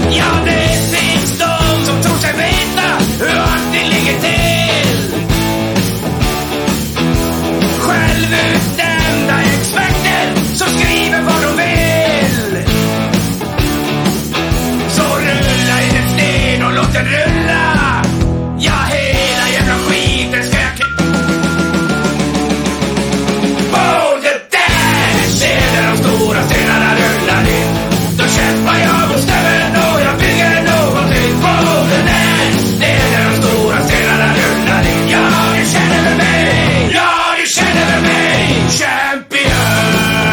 Ja, det finns de som tror sig veta hur allting ligger till. Självutnämnda experter som skriver vad de vill. Så rulla in en sten och låt den rulla. Ja, hela jävla skiten ska jag det där ser där de stora stenarna rullar in. Då kämpar jag mot stämmen och jag bygger någonting på den där. Det är där de stora stenarna rullar in. Ja, du känner med mig. Ja, du känner med mig. Champion.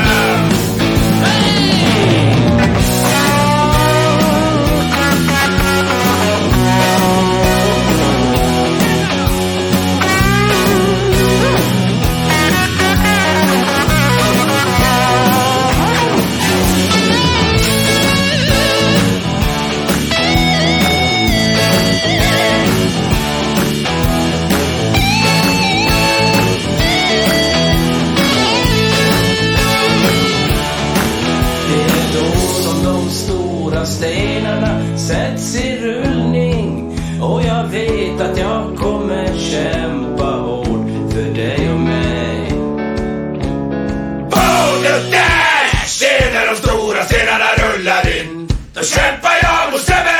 Stenarna sätts i rullning och jag vet att jag kommer kämpa hårt för dig och mig. På det där! Se när de stora stenarna rullar in. Då kämpar jag mot stämmen.